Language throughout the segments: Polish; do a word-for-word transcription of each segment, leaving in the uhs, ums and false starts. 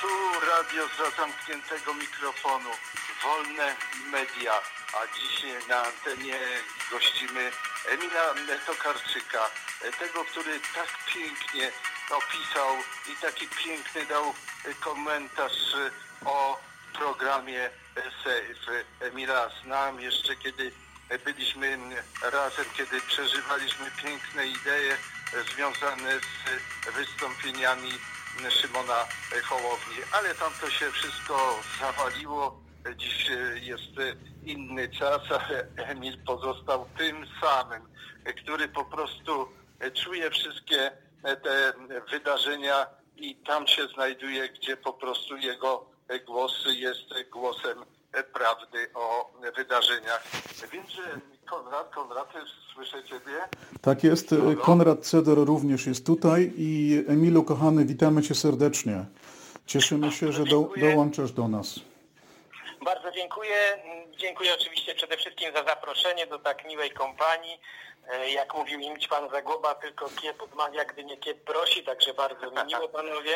Tu radio z zamkniętego mikrofonu, wolne media, a dzisiaj na antenie gościmy Emila Tokarczyka, tego, który tak pięknie opisał i taki piękny dał komentarz o programie Safe. Emila znam jeszcze, kiedy byliśmy razem, kiedy przeżywaliśmy piękne idee związane z wystąpieniami Szymona Hołowni, ale tam to się wszystko zawaliło. Dziś jest inny czas, ale Emil pozostał tym samym, który po prostu czuje wszystkie te wydarzenia i tam się znajduje, gdzie po prostu jego głos jest głosem prawdy o wydarzeniach. Wiem, że Konrad, Konrad, słyszę Ciebie? Tak jest, Konrad Ceder również jest tutaj i Emilu, kochany, witamy Cię serdecznie. Cieszymy się, że do, dołączasz do nas. Bardzo dziękuję. Dziękuję oczywiście przede wszystkim za zaproszenie do tak miłej kompanii. Jak mówił imć pan Zagłoba, tylko kiep odmawia, gdy nie kiep prosi, także bardzo mi miło, panowie.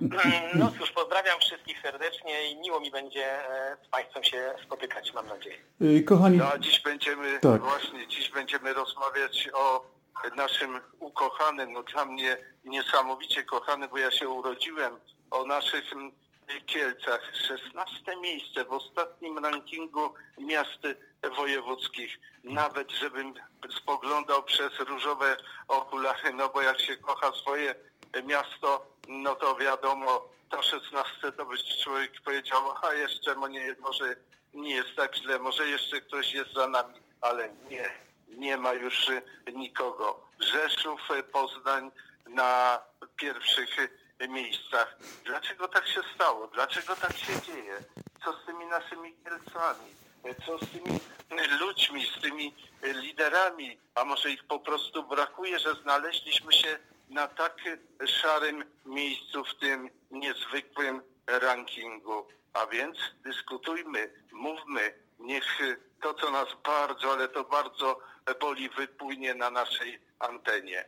No cóż, pozdrawiam wszystkich serdecznie i miło mi będzie z Państwem się spotykać, mam nadzieję. Kochani... No, a dziś będziemy, tak. właśnie, dziś będziemy rozmawiać o naszym ukochanym, no dla mnie niesamowicie kochany, bo ja się urodziłem, o naszych Kielcach. szesnaste miejsce w ostatnim rankingu miast wojewódzkich. Nawet żebym spoglądał przez różowe okulary, no bo jak się kocha swoje miasto, no to wiadomo, to szesnaste to by człowiek powiedział, a jeszcze nie, może nie jest tak źle, może jeszcze ktoś jest za nami, ale nie, nie ma już nikogo. Rzeszów, Poznań na pierwszych miejscach. Dlaczego tak się stało? Dlaczego tak się dzieje? Co z tymi naszymi Kielcami? Co z tymi ludźmi, z tymi liderami? A może ich po prostu brakuje, że znaleźliśmy się na tak szarym miejscu w tym niezwykłym rankingu? A więc dyskutujmy, mówmy, niech to, co nas bardzo, ale to bardzo boli, wypłynie na naszej antenie.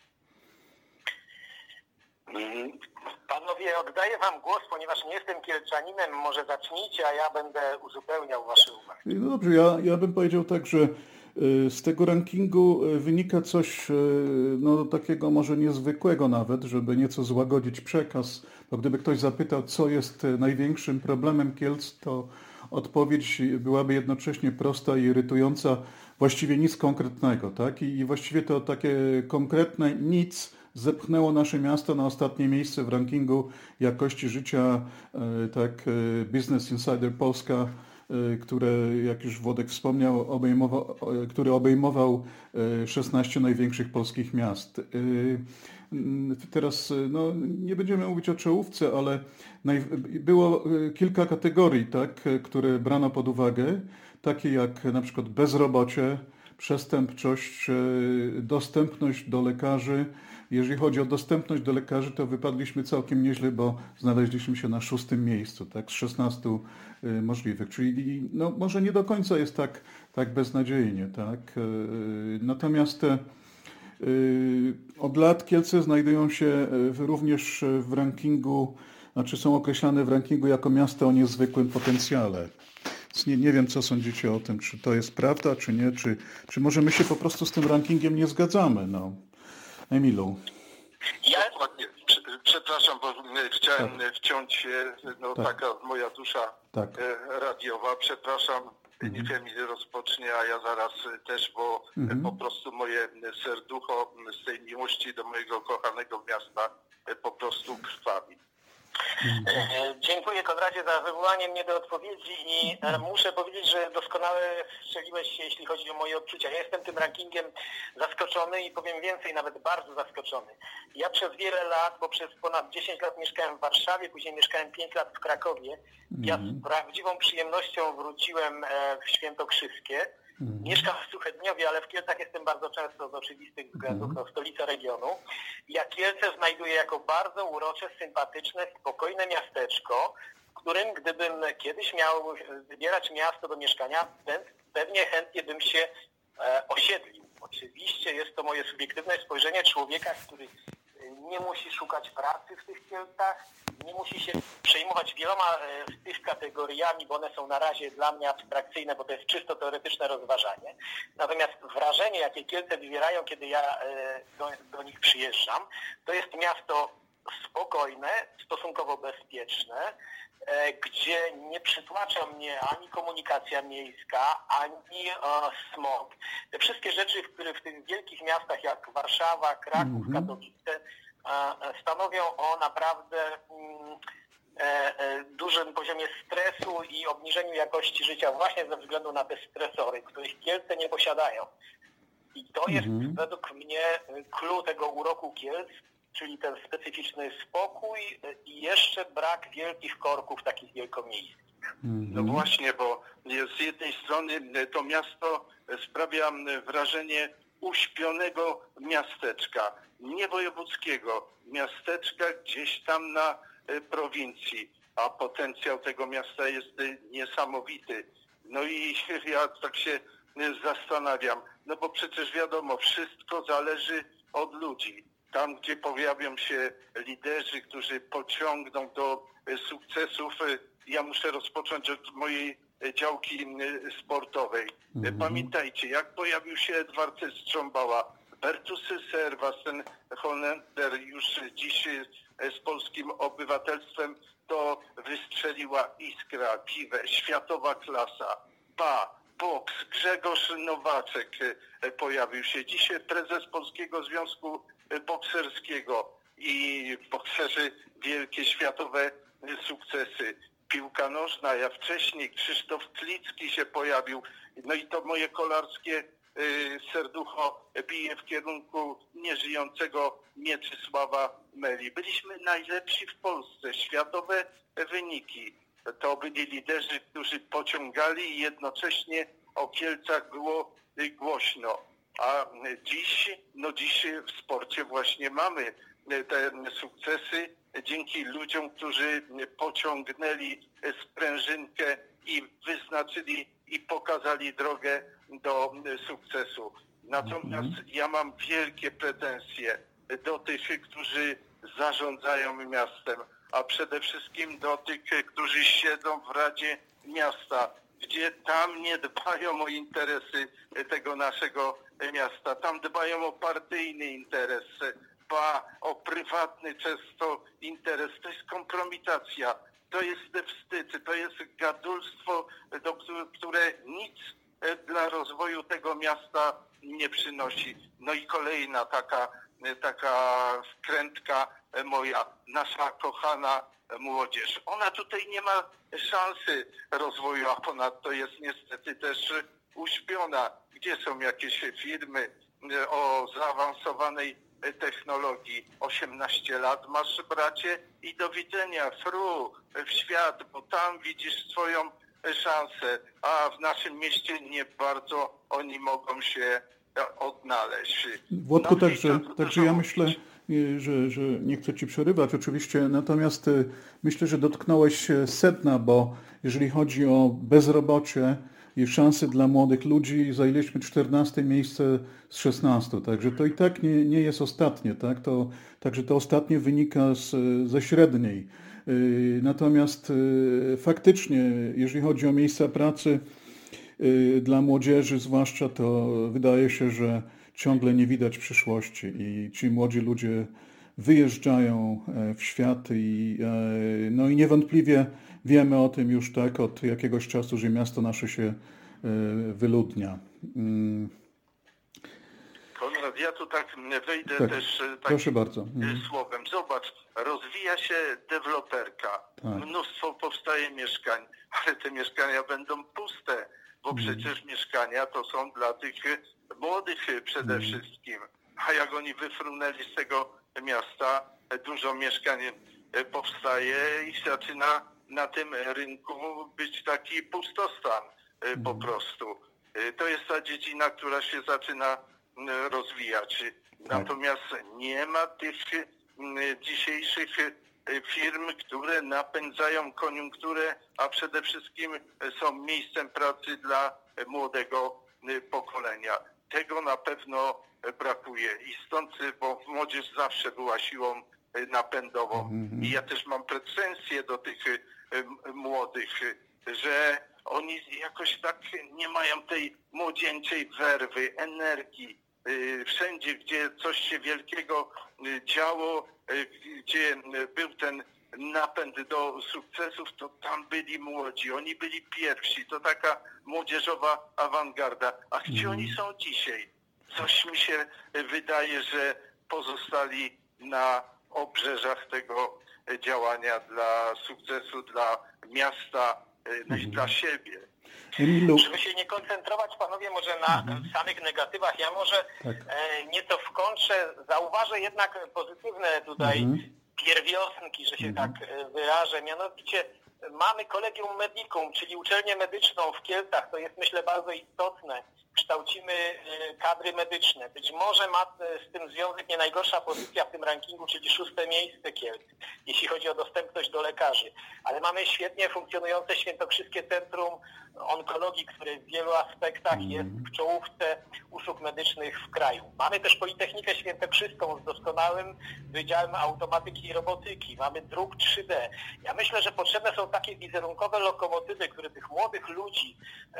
Panowie, oddaję wam głos, ponieważ nie jestem Kielczaninem. Może zacznijcie, a ja będę uzupełniał wasze uwagi. No dobrze, ja, ja bym powiedział tak, że z tego rankingu wynika coś no, takiego może niezwykłego nawet, żeby nieco złagodzić przekaz. Bo gdyby ktoś zapytał, co jest największym problemem Kielc, to odpowiedź byłaby jednocześnie prosta i irytująca. Właściwie nic konkretnego, tak? I, i właściwie to takie konkretne nic zepchnęło nasze miasto na ostatnie miejsce w rankingu jakości życia, tak, Business Insider Polska, które, jak już Włodek wspomniał, obejmował, który obejmował szesnaście największych polskich miast. Teraz no, nie będziemy mówić o czołówce, ale było kilka kategorii, tak, które brano pod uwagę, takie jak na przykład bezrobocie, przestępczość, dostępność do lekarzy. Jeżeli chodzi o dostępność do lekarzy, to wypadliśmy całkiem nieźle, bo znaleźliśmy się na szóstym miejscu, tak, z szesnastu możliwych. Czyli no, może nie do końca jest tak, tak beznadziejnie, tak. Natomiast od lat Kielce znajdują się również w rankingu, znaczy są określane w rankingu jako miasto o niezwykłym potencjale. Nie, nie wiem, co sądzicie o tym, czy to jest prawda, czy nie, czy, czy może my się po prostu z tym rankingiem nie zgadzamy, no. Emilu. Ja przepraszam, bo chciałem tak. wciąć się, no tak. taka moja dusza tak. radiowa, przepraszam, mhm. niech Emil rozpocznie, a ja zaraz też, bo mhm. po prostu moje serducho z tej miłości do mojego kochanego miasta po prostu krwawi. Mhm. Dziękuję, Konradzie, za wywołanie mnie do odpowiedzi i muszę powiedzieć, że doskonale strzeliłeś się, jeśli chodzi o moje odczucia. Ja jestem tym rankingiem zaskoczony i powiem więcej, nawet bardzo zaskoczony. Ja przez wiele lat, bo przez ponad dziesięć lat mieszkałem w Warszawie, później mieszkałem pięć lat w Krakowie. Ja z prawdziwą przyjemnością wróciłem w Świętokrzyskie. Mhm. Mieszkam w Suchedniowie, ale w Kielcach jestem bardzo często z oczywistych względów, no, stolica regionu. Ja Kielce znajduję jako bardzo urocze, sympatyczne, spokojne miasteczko, w którym gdybym kiedyś miał wybierać miasto do mieszkania, pewnie chętnie bym się e, osiedlił. Oczywiście jest to moje subiektywne spojrzenie człowieka, który nie musi szukać pracy w tych Kielcach, nie musi się przejmować wieloma z tych kategoriami, bo one są na razie dla mnie abstrakcyjne, bo to jest czysto teoretyczne rozważanie. Natomiast wrażenie, jakie Kielce wywierają, kiedy ja do, do nich przyjeżdżam, to jest miasto spokojne, stosunkowo bezpieczne, gdzie nie przytłacza mnie ani komunikacja miejska, ani smog. Te wszystkie rzeczy, które w tych wielkich miastach jak Warszawa, Kraków, mm-hmm. Katowice stanowią o naprawdę dużym poziomie stresu i obniżeniu jakości życia właśnie ze względu na te stresory, których Kielce nie posiadają. I to jest mm-hmm. według mnie clue tego uroku Kielc, czyli ten specyficzny spokój i jeszcze brak wielkich korków takich wielkomiejskich. No właśnie, bo z jednej strony to miasto sprawia wrażenie uśpionego miasteczka, nie wojewódzkiego, miasteczka gdzieś tam na prowincji, a potencjał tego miasta jest niesamowity. No i ja tak się zastanawiam, no bo przecież wiadomo, wszystko zależy od ludzi. Tam, gdzie pojawią się liderzy, którzy pociągną do sukcesów, ja muszę rozpocząć od mojej działki sportowej. Mhm. Pamiętajcie, jak pojawił się Edward Strząbała, Bertus Serwas, ten Holender już dziś z polskim obywatelstwem, to wystrzeliła iskra, piwe, światowa klasa, ba, boks, Grzegorz Nowaczek pojawił się. Dzisiaj prezes Polskiego Związku Bokserskiego i bokserzy wielkie światowe sukcesy. Piłka nożna, ja wcześniej, Krzysztof Klicki się pojawił. No i to moje kolarskie serducho bije w kierunku nieżyjącego Mieczysława Meli. Byliśmy najlepsi w Polsce, światowe wyniki. To byli liderzy, którzy pociągali i jednocześnie o Kielcach było głośno. A dziś, no dziś w sporcie właśnie mamy te sukcesy dzięki ludziom, którzy pociągnęli sprężynkę i wyznaczyli i pokazali drogę do sukcesu. Natomiast ja mam wielkie pretensje do tych, którzy zarządzają miastem, a przede wszystkim do tych, którzy siedzą w Radzie Miasta, gdzie tam nie dbają o interesy tego naszego miasta. Tam dbają o partyjny interes, ba o prywatny często interes. To jest kompromitacja, to jest wstyd, to jest gadulstwo, do, które nic dla rozwoju tego miasta nie przynosi. No i kolejna taka, taka wkrętka moja, nasza kochana młodzież. Ona tutaj nie ma szansy rozwoju, a ponadto jest niestety też uśpiona. Gdzie są jakieś firmy o zaawansowanej technologii? osiemnaście lat masz, bracie, i do widzenia, fru, w świat, bo tam widzisz swoją szansę, a w naszym mieście nie bardzo oni mogą się odnaleźć. Włodku, no, także, także ja myślę, że, że nie chcę Ci przerywać oczywiście, natomiast myślę, że dotknąłeś sedna, bo jeżeli chodzi o bezrobocie i szanse dla młodych ludzi, zajęliśmy czternaste miejsce z szesnastu, także to i tak nie, nie jest ostatnie, tak? To, także to ostatnie wynika z, ze średniej. Natomiast faktycznie, jeżeli chodzi o miejsca pracy dla młodzieży zwłaszcza, to wydaje się, że ciągle nie widać przyszłości i ci młodzi ludzie wyjeżdżają w świat i, no i niewątpliwie wiemy o tym już tak od jakiegoś czasu, że miasto nasze się wyludnia. Konrad, ja tu tak wejdę tak, też proszę takim bardzo. słowem. Zobacz, rozwija się deweloperka, tak. Mnóstwo powstaje mieszkań, ale te mieszkania będą puste, bo mm. przecież mieszkania to są dla tych młodych przede mm. wszystkim. A jak oni wyfrunęli z tego miasta, dużo mieszkań powstaje i zaczyna na tym rynku być taki pustostan mm. po prostu. To jest ta dziedzina, która się zaczyna rozwijać. Natomiast nie ma tych dzisiejszych firm, które napędzają koniunkturę, a przede wszystkim są miejscem pracy dla młodego pokolenia. Tego na pewno brakuje i stąd, bo młodzież zawsze była siłą napędową. I ja też mam pretensje do tych młodych, że oni jakoś tak nie mają tej młodzieńczej werwy, energii. Wszędzie, gdzie coś się wielkiego działo, gdzie był ten napęd do sukcesów, to tam byli młodzi, oni byli pierwsi, to taka młodzieżowa awangarda. A gdzie oni są dzisiaj? Coś mi się wydaje, że pozostali na obrzeżach tego działania dla sukcesu, dla miasta, no i dla siebie. Emilu. Żeby się nie koncentrować, panowie, może na mhm. samych negatywach, ja może tak. e, nieco w kontrze zauważę jednak pozytywne tutaj mhm. pierwiosnki, że się mhm. tak wyrażę. Mianowicie mamy Collegium Medicum, czyli uczelnię medyczną w Kielcach, to jest myślę bardzo istotne. Kształcimy kadry medyczne. Być może ma z tym związek nie najgorsza pozycja w tym rankingu, czyli szóste miejsce Kielc, jeśli chodzi o dostępność do lekarzy. Ale mamy świetnie funkcjonujące Świętokrzyskie Centrum Onkologii, które w wielu aspektach jest w czołówce usług medycznych w kraju. Mamy też Politechnikę Świętokrzyską z doskonałym Wydziałem Automatyki i Robotyki. Mamy druk trzy D. Ja myślę, że potrzebne są takie wizerunkowe lokomotywy, które tych młodych ludzi e,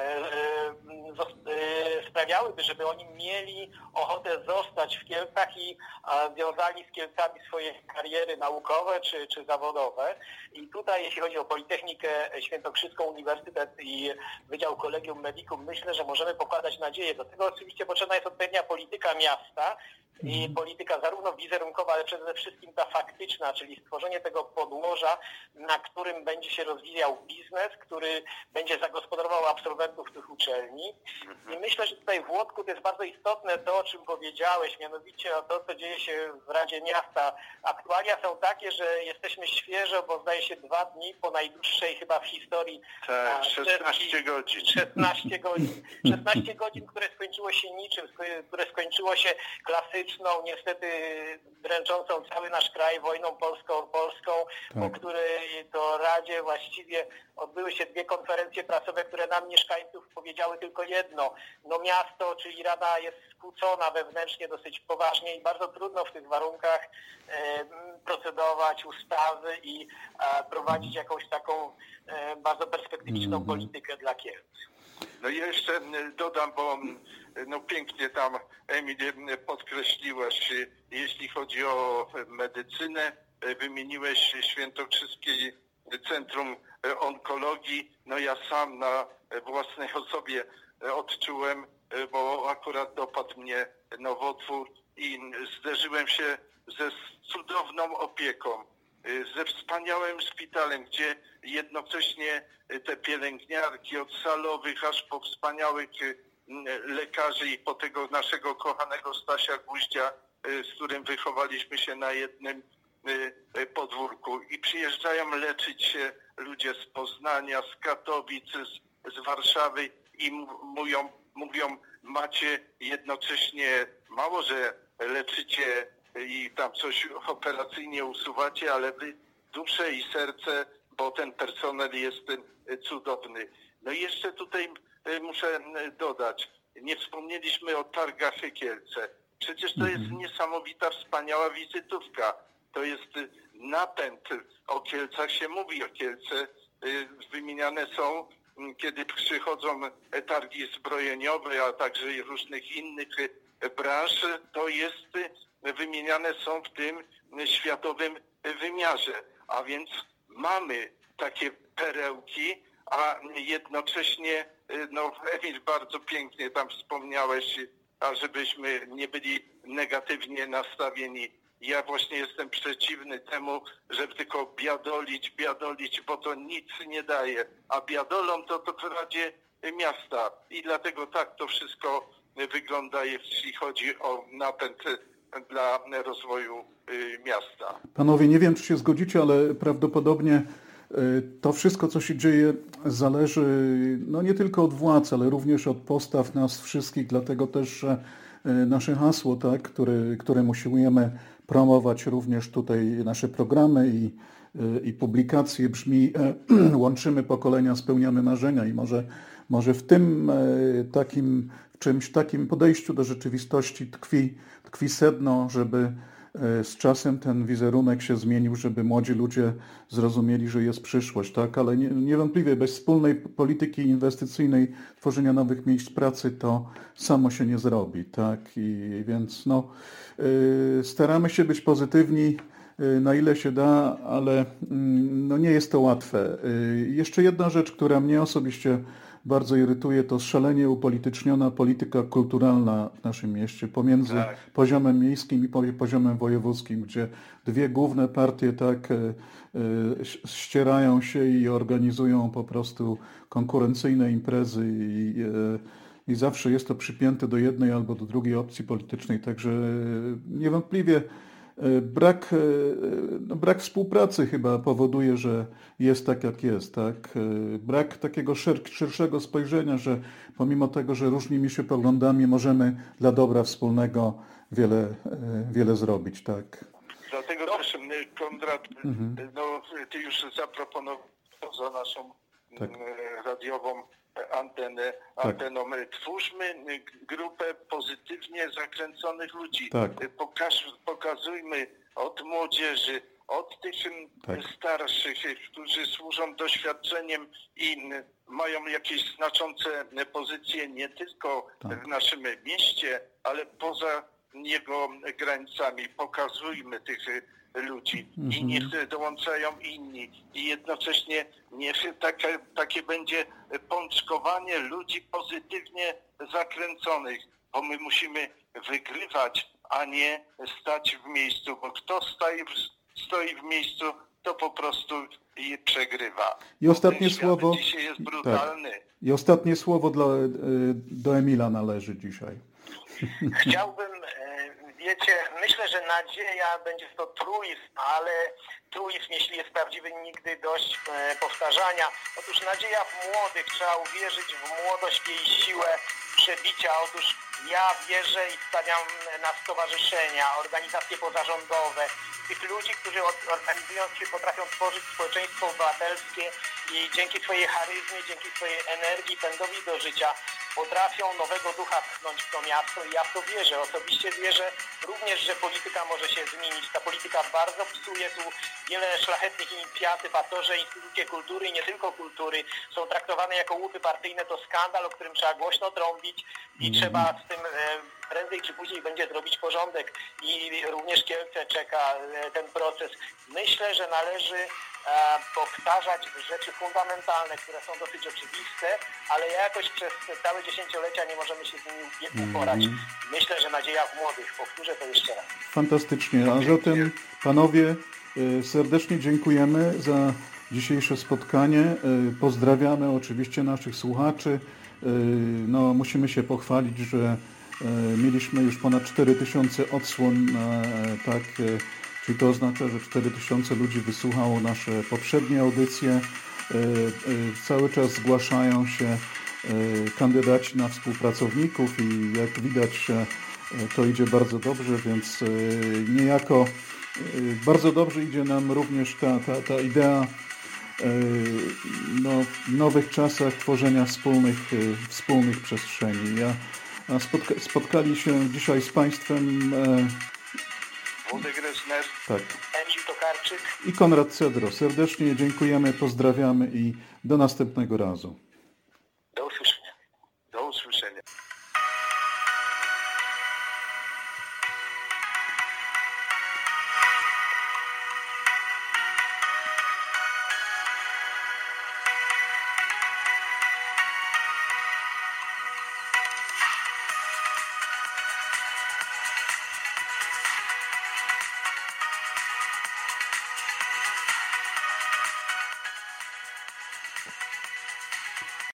e, sprawiałyby, żeby oni mieli ochotę zostać w Kielcach i a, wiązali z Kielcami swoje kariery naukowe czy, czy zawodowe. I tutaj, jeśli chodzi o Politechnikę Świętokrzyską, Uniwersytet i Wydział Collegium Medicum, myślę, że możemy pokładać nadzieję. Do tego oczywiście potrzebna jest odpowiednia polityka miasta i polityka zarówno wizerunkowa, ale przede wszystkim ta faktyczna, czyli stworzenie tego podłoża, na którym będzie się rozwijał biznes, który będzie zagospodarował absolwentów tych uczelni. I myślę, że tutaj w Łódku to jest bardzo istotne to, o czym powiedziałeś, mianowicie o to, co dzieje się w Radzie Miasta. Aktualia są takie, że jesteśmy świeżo, bo zdaje się dwa dni po najdłuższej chyba w historii. Tak, szesnaście godzin. szesnaście godzin. szesnaście godzin, które skończyło się niczym, które skończyło się klasyczną, niestety dręczącą cały nasz kraj wojną polską-polską, tak. po której to Radzie właściwie odbyły się dwie konferencje prasowe, które nam mieszkańców powiedziały tylko jedno. No miasto, czyli Rada jest skłócona wewnętrznie dosyć poważnie i bardzo trudno w tych warunkach e, procedować ustawy i e, prowadzić jakąś taką e, bardzo perspektywiczną mm. politykę dla Kielc. No i jeszcze dodam, bo no pięknie tam, Emil, podkreśliłeś, jeśli chodzi o medycynę, wymieniłeś Świętokrzyskie Centrum Onkologii. No ja sam na własnej osobie odczułem, bo akurat dopadł mnie nowotwór i zderzyłem się ze cudowną opieką, ze wspaniałym szpitalem, gdzie jednocześnie te pielęgniarki od salowych aż po wspaniałych lekarzy i po tego naszego kochanego Stasia Gwóździa, z którym wychowaliśmy się na jednym podwórku i przyjeżdżają leczyć się ludzie z Poznania, z Katowic, z, z Warszawy i mówią, mówią, macie jednocześnie, mało, że leczycie i tam coś operacyjnie usuwacie, ale wy duszę i serce, bo ten personel jest cudowny. No i jeszcze tutaj muszę dodać, nie wspomnieliśmy o targach Kielce. Przecież to jest niesamowita, wspaniała wizytówka. To jest napęd. O Kielcach się mówi, o Kielce wymieniane są, kiedy przychodzą targi zbrojeniowe, a także różnych innych branż, to jest wymieniane są w tym światowym wymiarze. A więc mamy takie perełki, a jednocześnie, no Emil, bardzo pięknie tam wspomniałeś, a żebyśmy nie byli negatywnie nastawieni. Ja właśnie jestem przeciwny temu, żeby tylko biadolić, biadolić, bo to nic nie daje. A biadolą to to w Radzie Miasta. I dlatego tak to wszystko wygląda, jeśli chodzi o napęd dla rozwoju miasta. Panowie, nie wiem, czy się zgodzicie, ale prawdopodobnie to wszystko, co się dzieje, zależy no nie tylko od władz, ale również od postaw nas wszystkich, dlatego też, że nasze hasło, tak, które, które usiłujemy promować również tutaj nasze programy i, i publikacje brzmi łączymy pokolenia, spełniamy marzenia i może, może w tym takim, w czymś takim podejściu do rzeczywistości tkwi, tkwi sedno, żeby z czasem ten wizerunek się zmienił, żeby młodzi ludzie zrozumieli, że jest przyszłość, tak? Ale nie, niewątpliwie bez wspólnej polityki inwestycyjnej, tworzenia nowych miejsc pracy to samo się nie zrobi, tak? I więc no, staramy się być pozytywni, na ile się da, ale no nie jest to łatwe. Jeszcze jedna rzecz, która mnie osobiście bardzo irytuje, to szalenie upolityczniona polityka kulturalna w naszym mieście pomiędzy tak. poziomem miejskim i poziomem wojewódzkim, gdzie dwie główne partie tak ścierają się i organizują po prostu konkurencyjne imprezy i, i zawsze jest to przypięte do jednej albo do drugiej opcji politycznej, także niewątpliwie Brak, no brak współpracy chyba powoduje, że jest tak, jak jest. Tak? Brak takiego szerszego spojrzenia, że pomimo tego, że różnimy się poglądami, możemy dla dobra wspólnego wiele, wiele zrobić. Tak? Dlatego też, Konrad, mhm. no, ty już zaproponowałeś za naszą tak. radiową antenę, anteną. Tak. Twórzmy grupę pozytywnie zakręconych ludzi. Tak. Pokaż, pokazujmy od młodzieży, od tych tak. starszych, którzy służą doświadczeniem i mają jakieś znaczące pozycje nie tylko tak. w naszym mieście, ale poza jego granicami. Pokazujmy tych ludzi i mm-hmm. niech dołączają inni i jednocześnie niech takie, takie będzie pączkowanie ludzi pozytywnie zakręconych, bo my musimy wygrywać, a nie stać w miejscu, bo kto stoi w, stoi w miejscu, to po prostu i przegrywa. I ostatnie słowo dzisiaj jest brutalny. Tak. I ostatnie słowo dla, do Emila należy dzisiaj. Chciałbym, wiecie, myślę, że nadzieja będzie to truizm, ale truizm, jeśli jest prawdziwy, nigdy dość e, powtarzania. Otóż nadzieja w młodych, trzeba uwierzyć w młodość, w jej siłę przebicia. Otóż ja wierzę i stawiam na stowarzyszenia, organizacje pozarządowe, tych ludzi, którzy organizując się potrafią tworzyć społeczeństwo obywatelskie i dzięki swojej charyzmie, dzięki swojej energii, pędowi do życia potrafią nowego ducha pchnąć w to miasto i ja w to wierzę. Osobiście wierzę również, że polityka może się zmienić. Ta polityka bardzo psuje tu wiele szlachetnych inicjatyw, a to, że instytucje kultury i nie tylko kultury są traktowane jako łupy partyjne, to skandal, o którym trzeba głośno trąbić i mm. trzeba z tym e, prędzej czy później będzie zrobić porządek i również Kielce czeka e, ten proces. Myślę, że należy E, powtarzać rzeczy fundamentalne, które są dosyć oczywiste, ale jakoś przez całe dziesięciolecia nie możemy się z nimi uporać. Mm. Myślę, że nadzieja w młodych. Powtórzę to jeszcze raz. Fantastycznie. A zatem, panowie, serdecznie dziękujemy za dzisiejsze spotkanie. Pozdrawiamy oczywiście naszych słuchaczy. No, musimy się pochwalić, że mieliśmy już ponad cztery tysiące odsłon na tak. Czyli to oznacza, że cztery tysiące ludzi wysłuchało nasze poprzednie audycje. Cały czas zgłaszają się kandydaci na współpracowników i jak widać to idzie bardzo dobrze, więc niejako bardzo dobrze idzie nam również ta, ta, ta idea no, w nowych czasach tworzenia wspólnych, wspólnych przestrzeni. Ja spotka- spotkali się dzisiaj z Państwem Włodek Resner, tak. Emil Tokarczyk i Konrad Cedro. Serdecznie dziękujemy, pozdrawiamy i do następnego razu.